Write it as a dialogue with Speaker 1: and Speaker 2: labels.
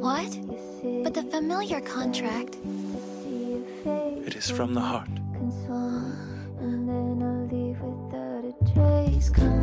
Speaker 1: What? But the familiar contract.
Speaker 2: It is from the heart.
Speaker 3: And then I'll leave without a trace.